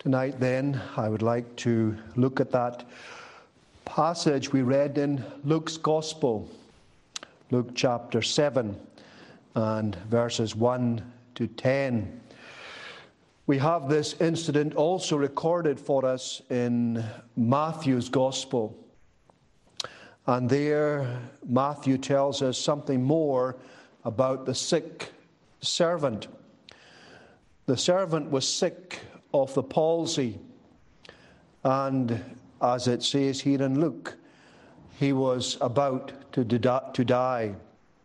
Tonight then, I would like to look at that passage we read in Luke's Gospel, Luke chapter 7 and verses 1 to 10. We have this incident also recorded for us in Matthew's Gospel. And there, Matthew tells us something more about the sick servant. The servant was sick of the palsy, and as it says here in Luke, he was about to die.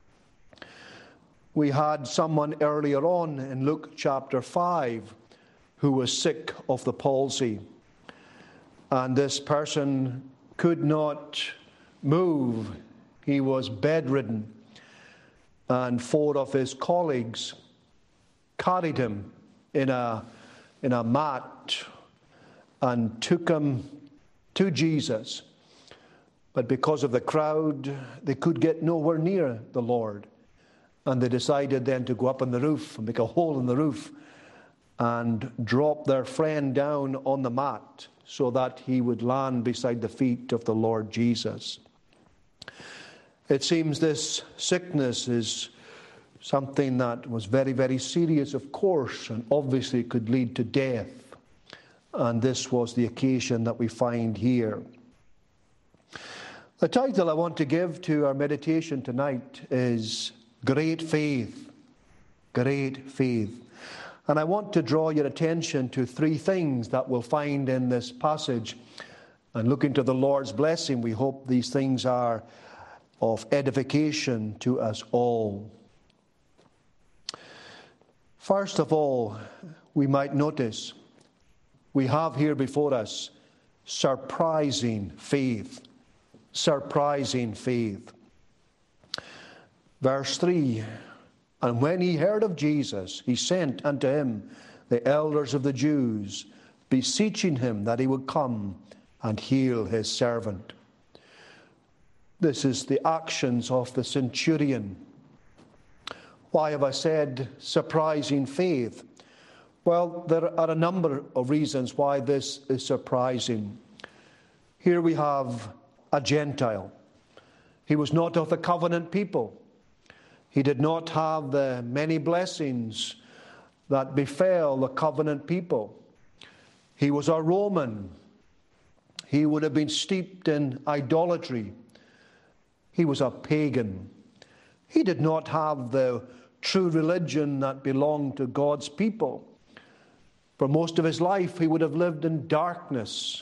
We had someone earlier on in Luke chapter 5 who was sick of the palsy, and this person could not move. He was bedridden, and 4 of his colleagues carried him in a mat and took him to Jesus. But because of the crowd, they could get nowhere near the Lord. And they decided then to go up on the roof and make a hole in the roof and drop their friend down on the mat so that he would land beside the feet of the Lord Jesus. It seems this sickness is something that was very, very serious, of course, and obviously could lead to death. And this was the occasion that we find here. The title I want to give to our meditation tonight is Great Faith. Great Faith. And I want to draw your attention to 3 things that we'll find in this passage. And looking to the Lord's blessing, we hope these things are of edification to us all. First of all, we might notice we have here before us surprising faith. Surprising faith. Verse 3, and when he heard of Jesus, he sent unto him the elders of the Jews, beseeching him that he would come and heal his servant. This is the actions of the centurion. Why have I said surprising faith? Well, there are a number of reasons why this is surprising. Here we have a Gentile. He was not of the covenant people. He did not have the many blessings that befell the covenant people. He was a Roman. He would have been steeped in idolatry. He was a pagan. He did not have the true religion that belonged to God's people. For most of his life, he would have lived in darkness,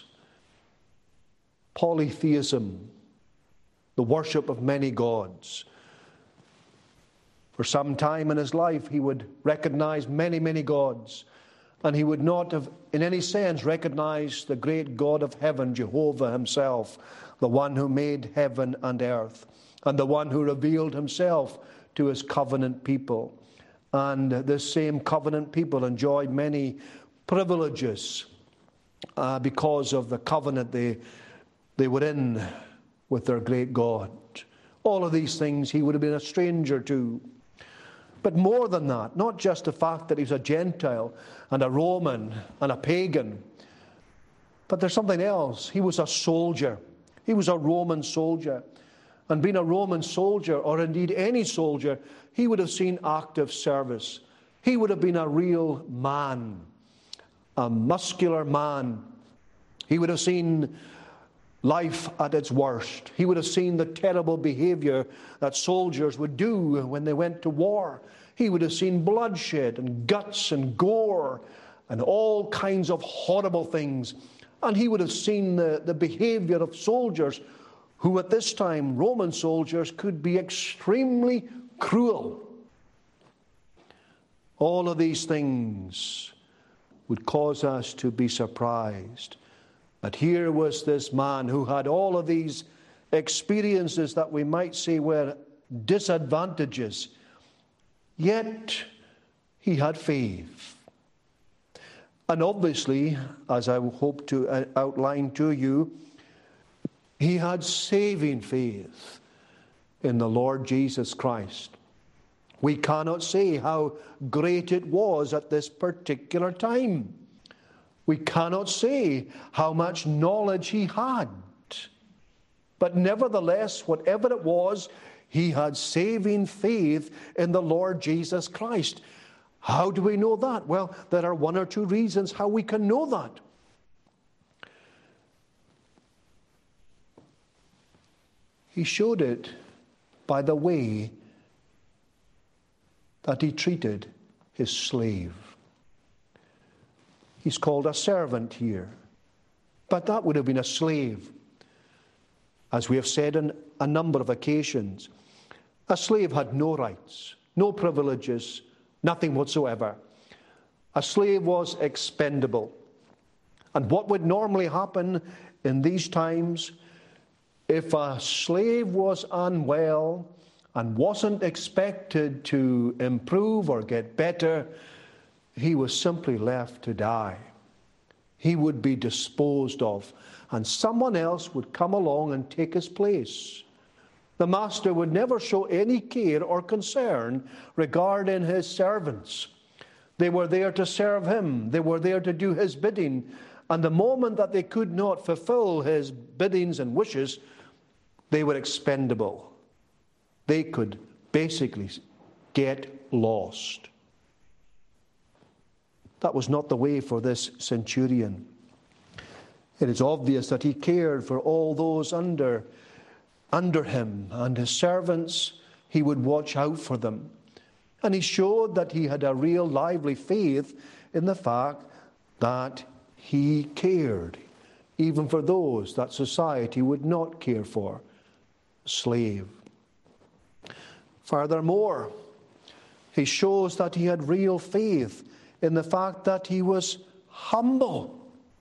polytheism, the worship of many gods. For some time in his life, he would recognize many, many gods, and he would not have, in any sense, recognized the great God of heaven, Jehovah himself, the one who made heaven and earth, and the one who revealed himself to his covenant people. And this same covenant people enjoyed many privileges because of the covenant they were in with their great God. All of these things he would have been a stranger to. But more than that, not just the fact that he was a Gentile and a Roman and a pagan, but there's something else. He was a soldier. He was a Roman soldier. And being a Roman soldier, or indeed any soldier, he would have seen active service. He would have been a real man, a muscular man. He would have seen life at its worst. He would have seen the terrible behavior that soldiers would do when they went to war. He would have seen bloodshed and guts and gore and all kinds of horrible things. And he would have seen the behavior of soldiers who at this time, Roman soldiers, could be extremely cruel. All of these things would cause us to be surprised. But here was this man who had all of these experiences that we might say were disadvantages, yet he had faith. And obviously, as I hope to outline to you, he had saving faith in the Lord Jesus Christ. We cannot say how great it was at this particular time. We cannot say how much knowledge he had. But nevertheless, whatever it was, he had saving faith in the Lord Jesus Christ. How do we know that? Well, there are one or two reasons how we can know that. He showed it by the way that he treated his slave. He's called a servant here, but that would have been a slave. As we have said on a number of occasions, a slave had no rights, no privileges, nothing whatsoever. A slave was expendable. And what would normally happen in these times, if a slave was unwell and wasn't expected to improve or get better, he was simply left to die. He would be disposed of, and someone else would come along and take his place. The master would never show any care or concern regarding his servants. They were there to serve him. They were there to do his bidding. And the moment that they could not fulfill his biddings and wishes, they were expendable. They could basically get lost. That was not the way for this centurion. It is obvious that he cared for all those under him, and his servants, he would watch out for them. And he showed that he had a real lively faith in the fact that he cared, even for those that society would not care for. Slave. Furthermore, he shows that he had real faith in the fact that he was humble.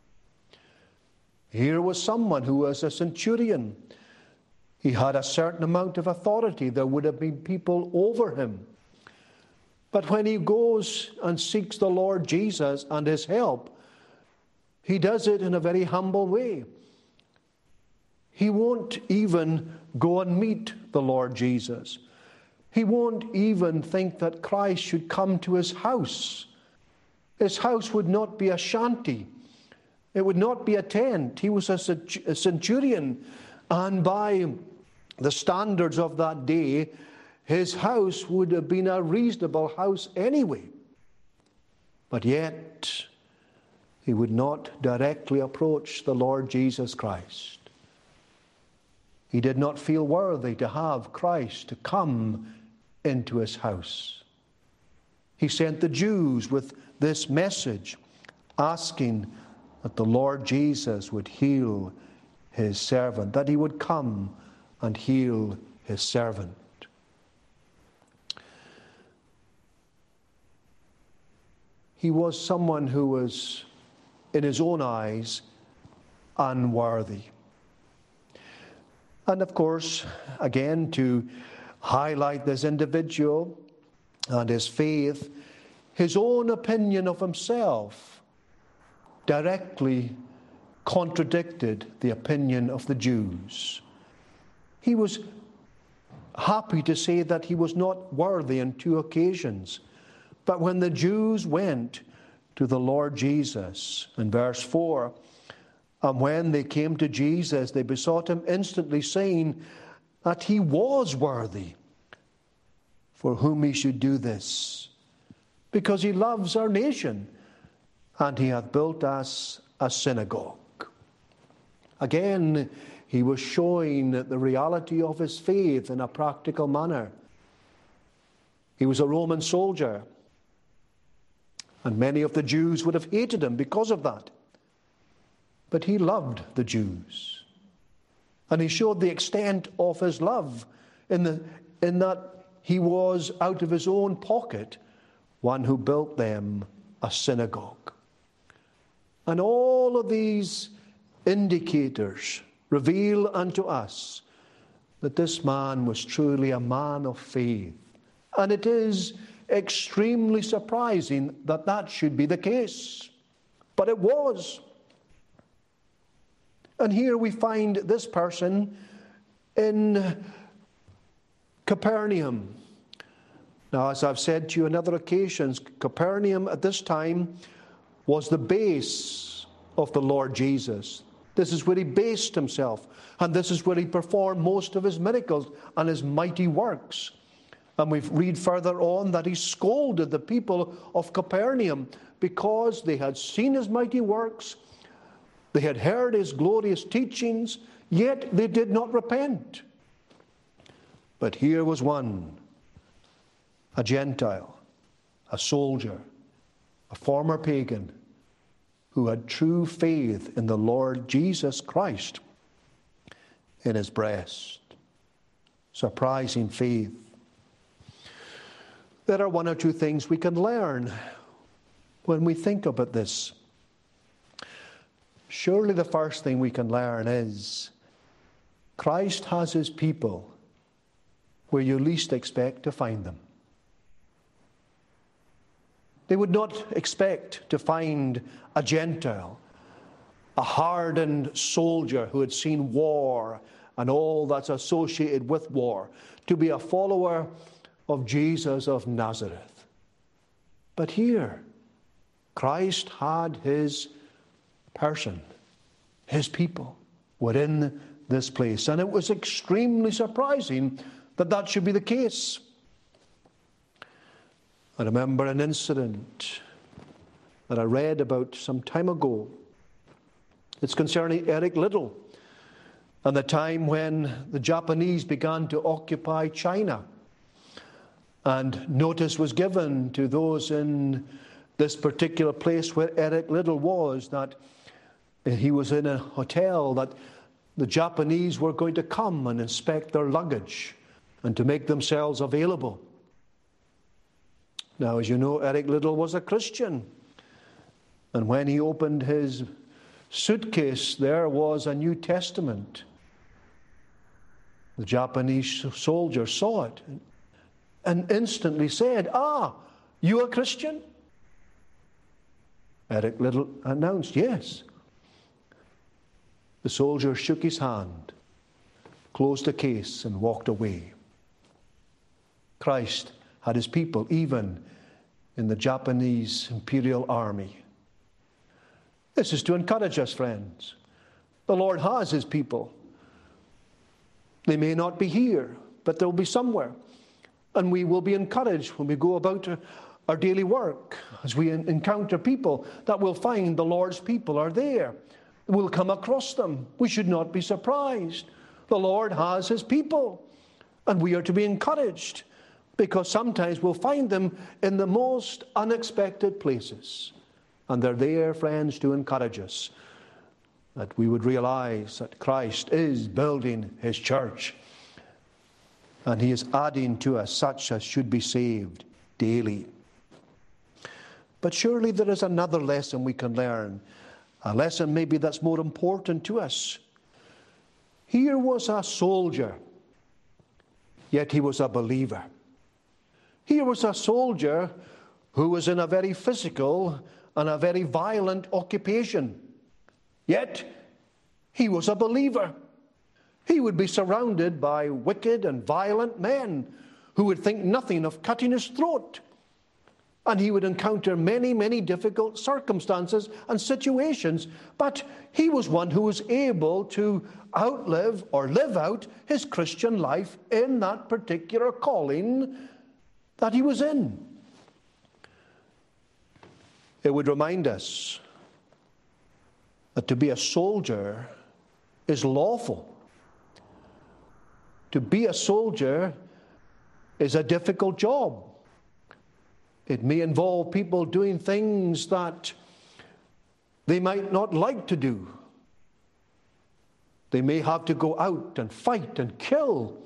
Here was someone who was a centurion. He had a certain amount of authority. There would have been people over him. But when he goes and seeks the Lord Jesus and his help, he does it in a very humble way. He won't even go and meet the Lord Jesus. He won't even think that Christ should come to his house. His house would not be a shanty. It would not be a tent. He was a centurion, and by the standards of that day, his house would have been a reasonable house anyway. But yet, he would not directly approach the Lord Jesus Christ. He did not feel worthy to have Christ to come into his house. He sent the Jews with this message, asking that the Lord Jesus would heal his servant, that he would come and heal his servant. He was someone who was, in his own eyes, unworthy. And of course, again, to highlight this individual and his faith, his own opinion of himself directly contradicted the opinion of the Jews. He was happy to say that he was not worthy on 2 occasions. But when the Jews went to the Lord Jesus, in verse 4, and when they came to Jesus, they besought him instantly, saying that he was worthy for whom he should do this, because he loves our nation, and he hath built us a synagogue. Again, he was showing the reality of his faith in a practical manner. He was a Roman soldier, and many of the Jews would have hated him because of that. But he loved the Jews. And he showed the extent of his love in that he was, out of his own pocket, one who built them a synagogue. And all of these indicators reveal unto us that this man was truly a man of faith. And it is extremely surprising that that should be the case. But it was. And here we find this person in Capernaum. Now, as I've said to you on other occasions, Capernaum at this time was the base of the Lord Jesus. This is where he based himself, and this is where he performed most of his miracles and his mighty works. And we read further on that he scolded the people of Capernaum because they had seen his mighty works, they had heard his glorious teachings, yet they did not repent. But here was one, a Gentile, a soldier, a former pagan, who had true faith in the Lord Jesus Christ in his breast. Surprising faith. There are one or two things we can learn when we think about this. Surely the first thing we can learn is Christ has his people where you least expect to find them. They would not expect to find a Gentile, a hardened soldier who had seen war and all that's associated with war, to be a follower of Jesus of Nazareth. But here, Christ had his person, his people were in this place. And it was extremely surprising that that should be the case. I remember an incident that I read about some time ago. It's concerning Eric Liddell and the time when the Japanese began to occupy China. And notice was given to those in this particular place where Eric Liddell was, that he was in a hotel, that the Japanese were going to come and inspect their luggage and to make themselves available. Now, as you know, Eric Liddell was a Christian. And when he opened his suitcase, there was a New Testament. The Japanese soldier saw it and instantly said, "Ah, you a Christian?" Eric Liddell announced, "Yes." The soldier shook his hand, closed the case, and walked away. Christ had his people even in the Japanese Imperial Army. This is to encourage us, friends. The Lord has his people. They may not be here, but they'll be somewhere. And we will be encouraged when we go about our daily work, as we encounter people, that we'll find the Lord's people are there. We'll come across them. We should not be surprised. The Lord has his people, and we are to be encouraged, because sometimes we'll find them in the most unexpected places. And they're there, friends, to encourage us, that we would realize that Christ is building his church, and he is adding to us such as should be saved daily. But surely there is another lesson we can learn, a lesson maybe that's more important to us. Here was a soldier, yet he was a believer. Here was a soldier who was in a very physical and a very violent occupation, yet he was a believer. He would be surrounded by wicked and violent men who would think nothing of cutting his throat. And he would encounter many, many difficult circumstances and situations. But he was one who was able to outlive or live out his Christian life in that particular calling that he was in. It would remind us that to be a soldier is lawful. To be a soldier is a difficult job. It may involve people doing things that they might not like to do. They may have to go out and fight and kill.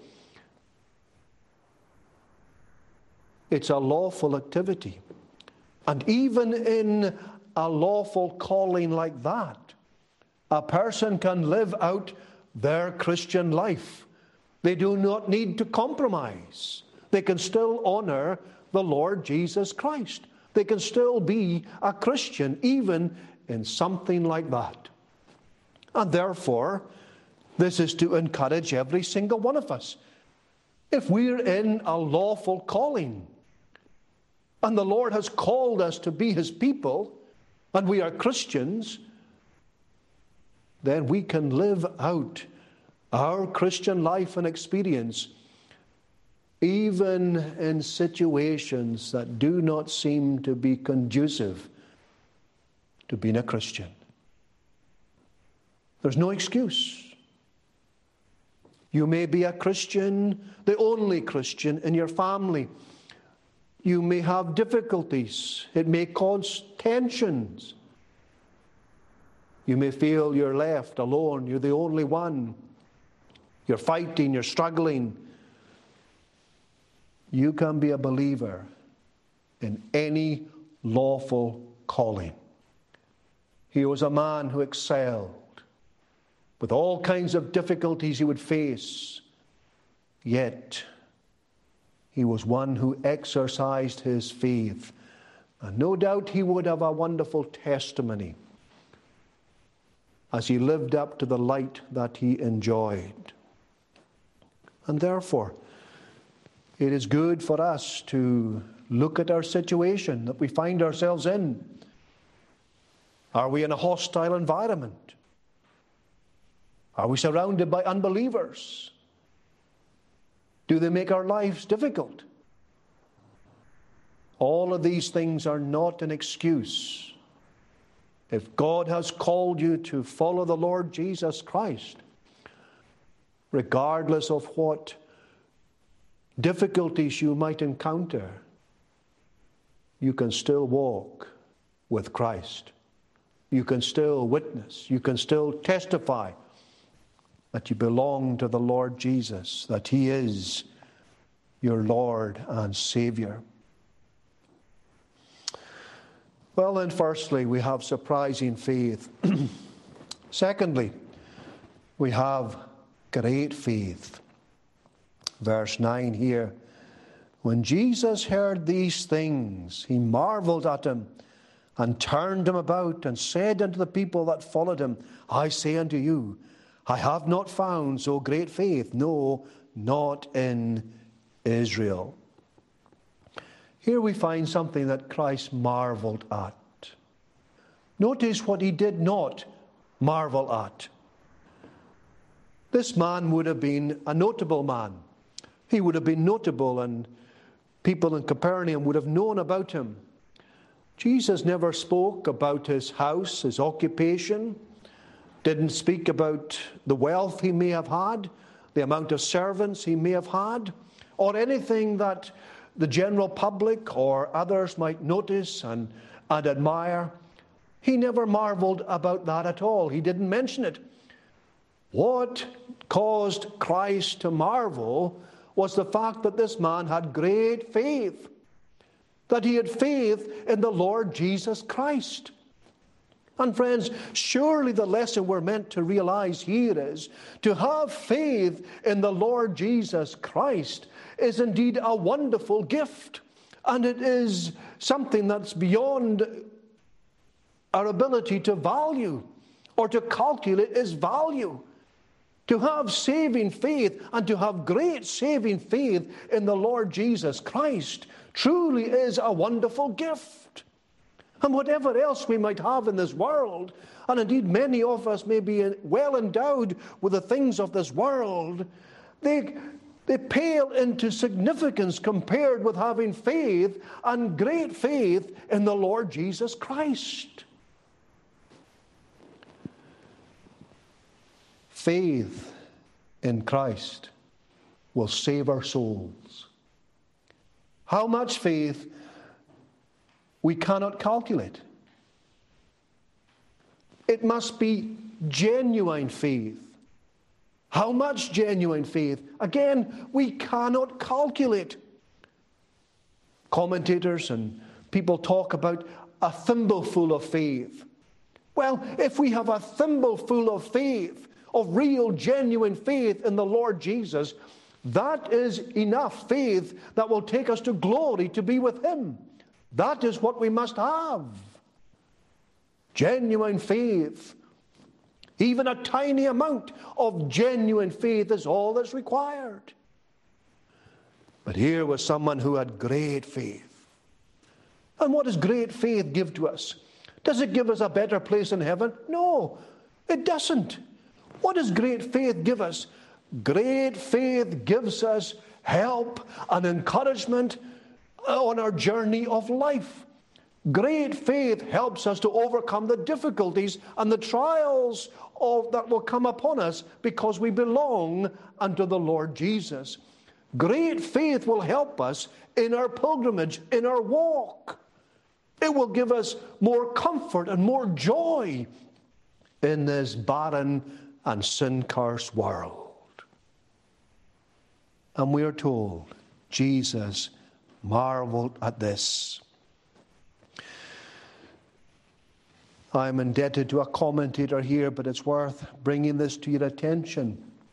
It's a lawful activity. And even in a lawful calling like that, a person can live out their Christian life. They do not need to compromise. They can still honor the Lord Jesus Christ. They can still be a Christian even in something like that. And therefore, this is to encourage every single one of us. If we're in a lawful calling, and the Lord has called us to be his people, and we are Christians, then we can live out our Christian life and experience even in situations that do not seem to be conducive to being a Christian. There's no excuse. You may be a Christian, the only Christian in your family. You may have difficulties. It may cause tensions. You may feel you're left alone. You're the only one. You're fighting, you're struggling. You can be a believer in any lawful calling. He was a man who excelled with all kinds of difficulties he would face. Yet, he was one who exercised his faith. And no doubt he would have a wonderful testimony as he lived up to the light that he enjoyed. And therefore, it is good for us to look at our situation that we find ourselves in. Are we in a hostile environment? Are we surrounded by unbelievers? Do they make our lives difficult? All of these things are not an excuse. If God has called you to follow the Lord Jesus Christ, regardless of what difficulties you might encounter, you can still walk with Christ. You can still witness. You can still testify that you belong to the Lord Jesus, that He is your Lord and Savior. Well, then, firstly, we have surprising faith. Secondly, we have great faith. Verse 9 here. When Jesus heard these things, he marveled at him and turned him about and said unto the people that followed him, I say unto you, I have not found so great faith, no, not in Israel. Here we find something that Christ marveled at. Notice what he did not marvel at. This man would have been a notable man. He would have been notable, and people in Capernaum would have known about him. Jesus never spoke about his house, his occupation, didn't speak about the wealth he may have had, the amount of servants he may have had, or anything that the general public or others might notice and admire. He never marveled about that at all. He didn't mention it. What caused Christ to marvel was the fact that this man had great faith, that he had faith in the Lord Jesus Christ. And friends, surely the lesson we're meant to realize here is to have faith in the Lord Jesus Christ is indeed a wonderful gift. And it is something that's beyond our ability to value or to calculate its value. To have saving faith and to have great saving faith in the Lord Jesus Christ truly is a wonderful gift. And whatever else we might have in this world, and indeed many of us may be well endowed with the things of this world, they pale into significance compared with having faith and great faith in the Lord Jesus Christ. Faith in Christ will save our souls. How much faith we cannot calculate. It must be genuine faith. How much genuine faith? Again, we cannot calculate. Commentators and people talk about a thimbleful of faith. Well, if we have a thimbleful of faith, of real, genuine faith in the Lord Jesus, that is enough faith that will take us to glory to be with Him. That is what we must have. Genuine faith. Even a tiny amount of genuine faith is all that's required. But here was someone who had great faith. And what does great faith give to us? It Does it give us a better place in heaven? No, it doesn't. What does great faith give us? Great faith gives us help and encouragement on our journey of life. Great faith helps us to overcome the difficulties and the trials that will come upon us because we belong unto the Lord Jesus. Great faith will help us in our pilgrimage, in our walk. It will give us more comfort and more joy in this barren and sin-cursed world. And we are told Jesus marveled at this. I'm indebted to a commentator here, but it's worth bringing this to your attention.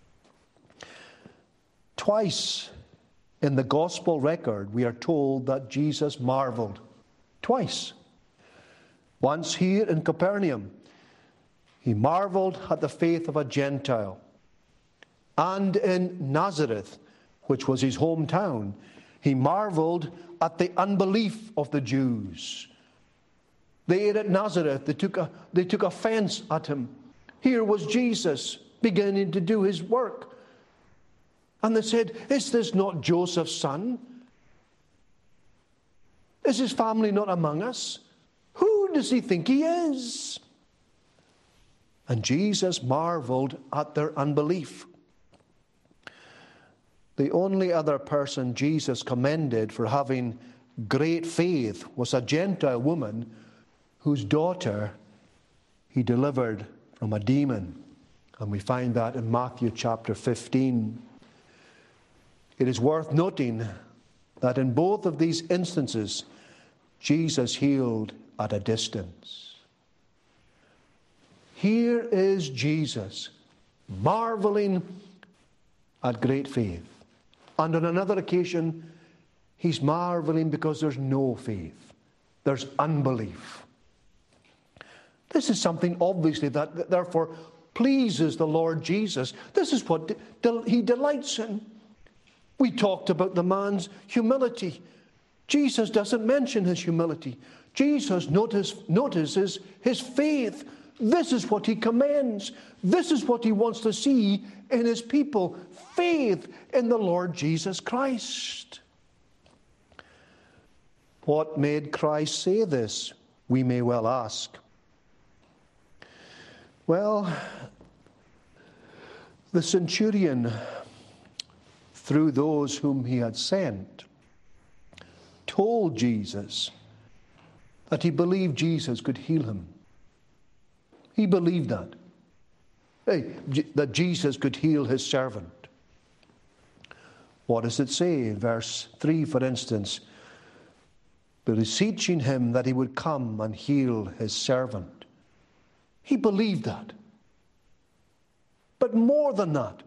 Twice in the gospel record, we are told that Jesus marveled. Twice. Once here in Capernaum, he marveled at the faith of a Gentile. And in Nazareth, which was his hometown, he marveled at the unbelief of the Jews. They ate at Nazareth. They took offense at him. Here was Jesus beginning to do his work. And they said, "Is this not Joseph's son? Is his family not among us? Who does he think he is?" And Jesus marveled at their unbelief. The only other person Jesus commended for having great faith was a Gentile woman whose daughter he delivered from a demon. And we find that in Matthew chapter 15. It is worth noting that in both of these instances, Jesus healed at a distance. Here is Jesus marveling at great faith. And on another occasion, he's marveling because there's no faith. There's unbelief. This is something obviously that therefore pleases the Lord Jesus. This is what he delights in. We talked about the man's humility. Jesus doesn't mention his humility. Jesus notices his faith. This is what he commends. This is what he wants to see in his people. Faith in the Lord Jesus Christ. What made Christ say this? We may well ask. Well, the centurion, through those whom he had sent, told Jesus that he believed Jesus could heal him. He believed that. That Jesus could heal his servant. What does it say? In verse 3, for instance, beseeching him that he would come and heal his servant. He believed that. But more than that,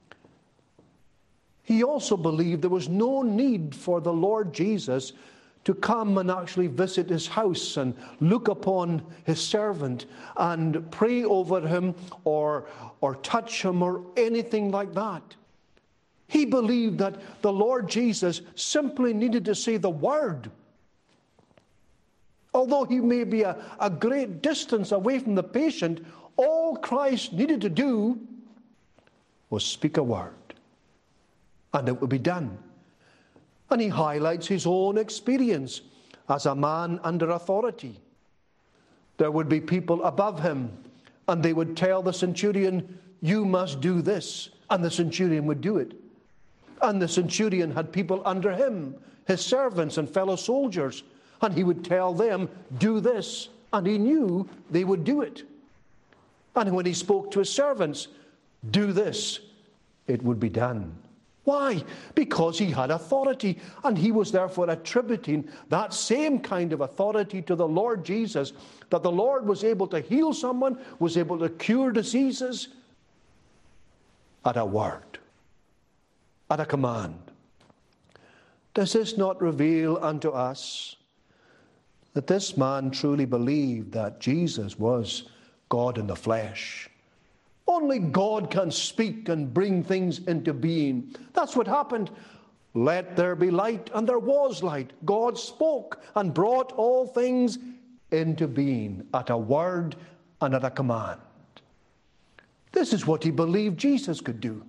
he also believed there was no need for the Lord Jesus to come and actually visit his house and look upon his servant and pray over him or touch him or anything like that. He believed that the Lord Jesus simply needed to say the word. Although he may be a great distance away from the patient, all Christ needed to do was speak a word, and it would be done. And he highlights his own experience as a man under authority. There would be people above him, and they would tell the centurion, "You must do this," and the centurion would do it. And the centurion had people under him, his servants and fellow soldiers, and he would tell them, "Do this," and he knew they would do it. And when he spoke to his servants, "Do this," it would be done. Why? Because he had authority, and he was therefore attributing that same kind of authority to the Lord Jesus, that the Lord was able to heal someone, was able to cure diseases at a word, at a command. Does this not reveal unto us that this man truly believed that Jesus was God in the flesh? Only God can speak and bring things into being. That's what happened. Let there be light, and there was light. God spoke and brought all things into being at a word and at a command. This is what he believed Jesus could do.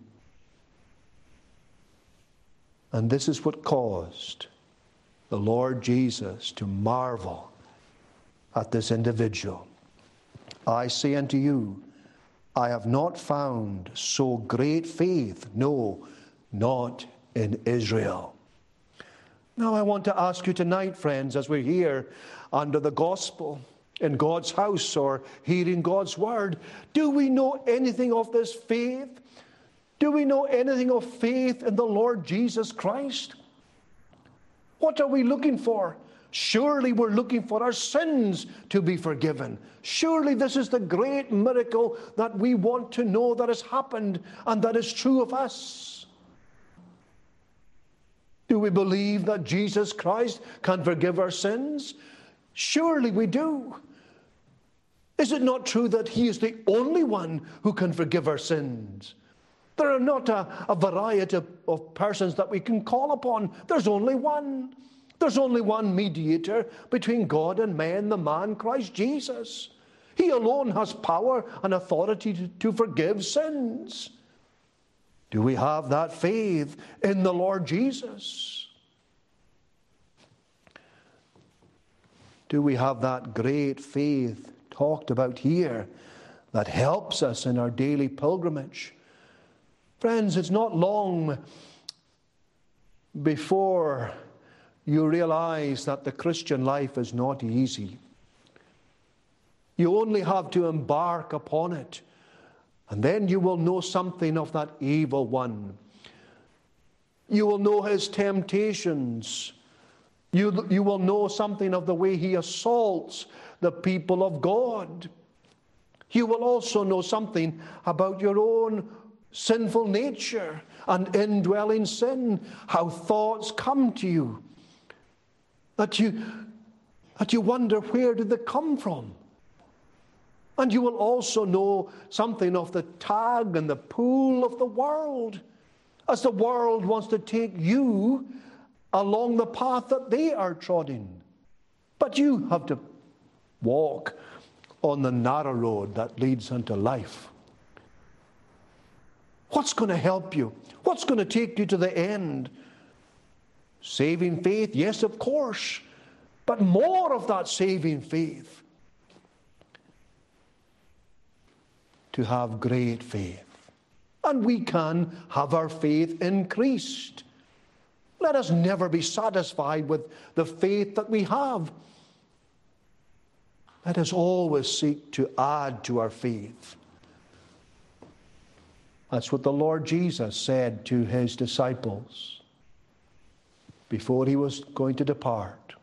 And this is what caused the Lord Jesus to marvel at this individual. I say unto you, I have not found so great faith, no, not in Israel. Now I want to ask you tonight, friends, as we're here under the gospel, in God's house or hearing God's word, do we know anything of this faith? Do we know anything of faith in the Lord Jesus Christ? What are we looking for? Surely we're looking for our sins to be forgiven. Surely this is the great miracle that we want to know that has happened and that is true of us. Do we believe that Jesus Christ can forgive our sins? Surely we do. Is it not true that he is the only one who can forgive our sins? There are not a variety of persons that we can call upon. There's only one. There's only one mediator between God and man, the man Christ Jesus. He alone has power and authority to forgive sins. Do we have that faith in the Lord Jesus? Do we have that great faith talked about here that helps us in our daily pilgrimage? Friends, it's not long before you realize that the Christian life is not easy. You only have to embark upon it, and then you will know something of that evil one. You will know his temptations. You will know something of the way he assaults the people of God. You will also know something about your own sinful nature and indwelling sin, how thoughts come to you, that you wonder, where did they come from? And you will also know something of the tug and the pull of the world, as the world wants to take you along the path that they are trodding. But you have to walk on the narrow road that leads unto life. What's going to help you? What's going to take you to the end? Saving faith? Yes, of course. But more of that saving faith. To have great faith. And we can have our faith increased. Let us never be satisfied with the faith that we have. Let us always seek to add to our faith. That's what the Lord Jesus said to his disciples before he was going to depart.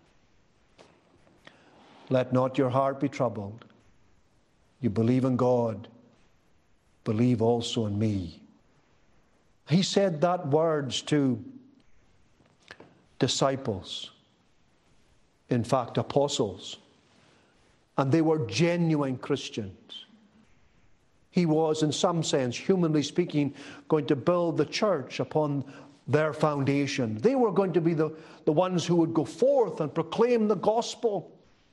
Let not your heart be troubled. You believe in God, believe also in me. He said that words to disciples, in fact apostles, and they were genuine Christians. He was, in some sense, humanly speaking, going to build the church upon their foundation. They were going to be the ones who would go forth and proclaim the gospel.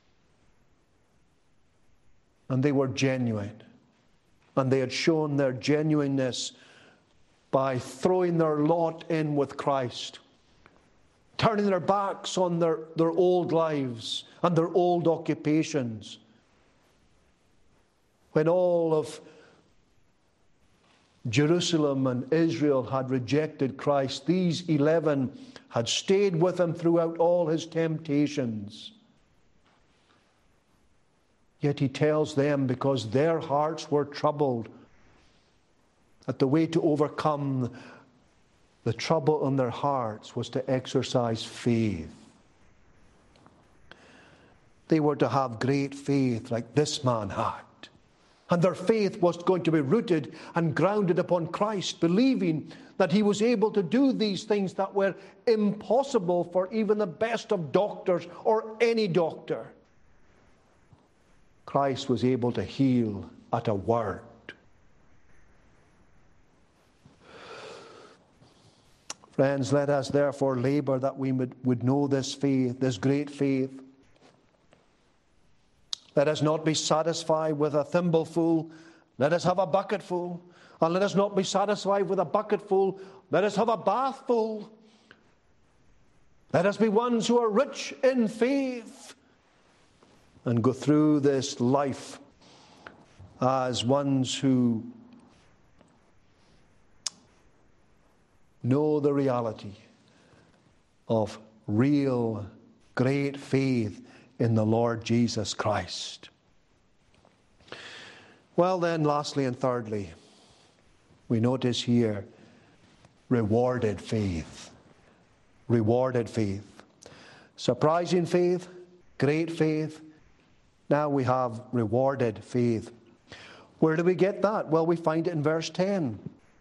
And they were genuine. And they had shown their genuineness by throwing their lot in with Christ, turning their backs on their old lives and their old occupations. When all of Jerusalem and Israel had rejected Christ, these 11 had stayed with him throughout all his temptations. Yet he tells them, because their hearts were troubled, that the way to overcome the trouble in their hearts was to exercise faith. They were to have great faith like this man had. And their faith was going to be rooted and grounded upon Christ, believing that he was able to do these things that were impossible for even the best of doctors or any doctor. Christ was able to heal at a word. Friends, let us therefore labor that we would know this faith, this great faith. Let us not be satisfied with a thimbleful. Let us have a bucketful. And let us not be satisfied with a bucketful. Let us have a bathful. Let us be ones who are rich in faith and go through this life as ones who know the reality of real great faith in the Lord Jesus Christ. Well then, lastly and thirdly, we notice here rewarded faith. Rewarded faith. Surprising faith, great faith. Now we have rewarded faith. Where do we get that? Well, we find it in verse 10.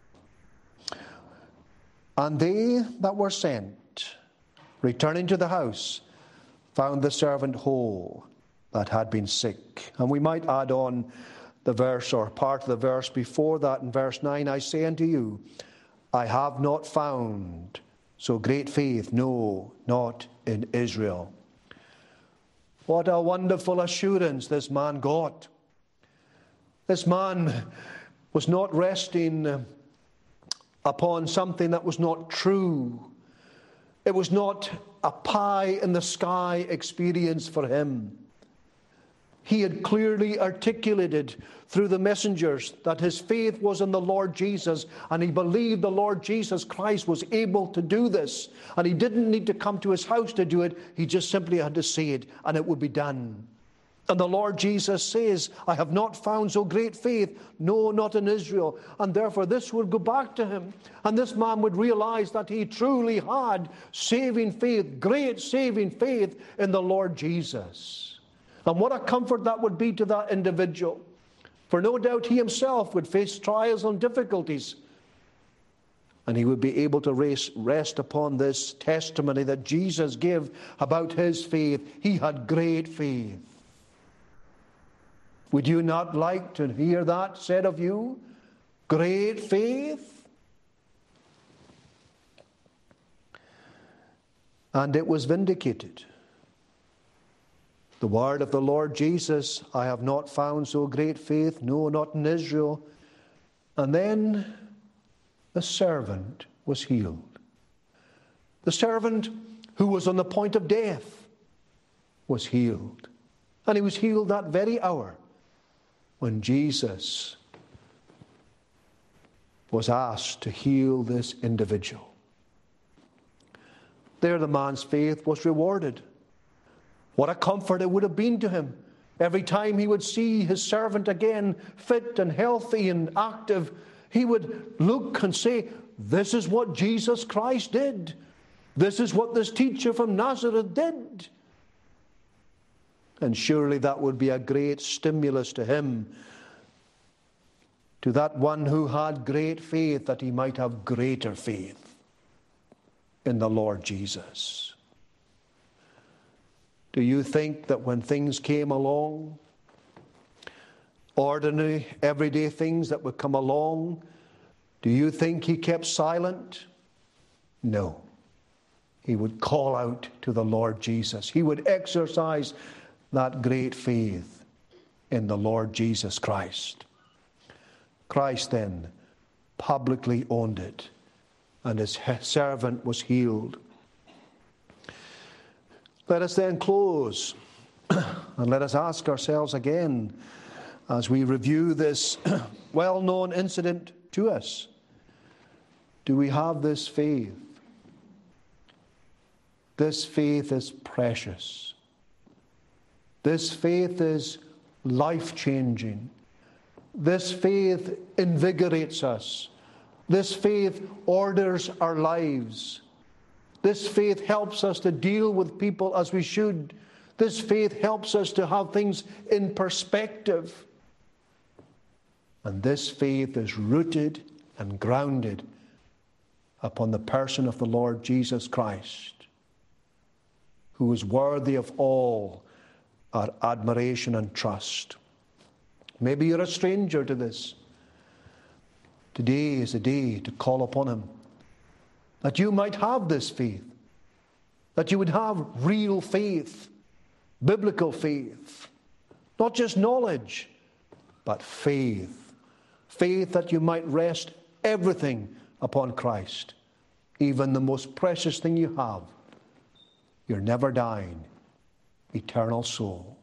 And they that were sent, returning to the house, found the servant whole that had been sick. And we might add on the verse or part of the verse before that in verse 9. I say unto you, I have not found so great faith, no, not in Israel. What a wonderful assurance this man got. This man was not resting upon something that was not true. It was not a pie in the sky experience for him. He had clearly articulated through the messengers that his faith was in the Lord Jesus, and he believed the Lord Jesus Christ was able to do this. And he didn't need to come to his house to do it. He just simply had to say it, and it would be done. And the Lord Jesus says, I have not found so great faith, no, not in Israel. And therefore this would go back to him. And this man would realize that he truly had saving faith, great saving faith in the Lord Jesus. And what a comfort that would be to that individual. For no doubt he himself would face trials and difficulties. And he would be able to rest upon this testimony that Jesus gave about his faith. He had great faith. Would you not like to hear that said of you? Great faith? And it was vindicated. The word of the Lord Jesus, I have not found so great faith, no, not in Israel. And then the servant was healed. The servant who was on the point of death was healed. And he was healed that very hour when Jesus was asked to heal this individual. There the man's faith was rewarded. What a comfort it would have been to him. Every time he would see his servant again, fit and healthy and active, he would look and say, this is what Jesus Christ did. This is what this teacher from Nazareth did. And surely that would be a great stimulus to him, to that one who had great faith, that he might have greater faith in the Lord Jesus. Do you think that when things came along, ordinary, everyday things that would come along, do you think he kept silent? No. He would call out to the Lord Jesus. He would exercise that great faith in the Lord Jesus Christ. Christ then publicly owned it, and his servant was healed. Let us then close, and let us ask ourselves again, as we review this well-known incident to us, do we have this faith? This faith is precious. This faith is life-changing. This faith invigorates us. This faith orders our lives. This faith helps us to deal with people as we should. This faith helps us to have things in perspective. And this faith is rooted and grounded upon the person of the Lord Jesus Christ, who is worthy of all our admiration and trust. Maybe you're a stranger to this. Today is a day to call upon him, that you might have this faith, that you would have real faith, biblical faith, Not just knowledge, but faith. Faith that you might rest everything upon Christ, even the most precious thing you have, your never dying, eternal soul.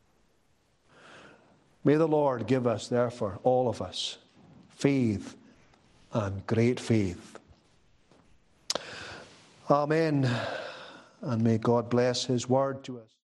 May the Lord give us, therefore, all of us, faith and great faith. Amen. And may God bless his word to us.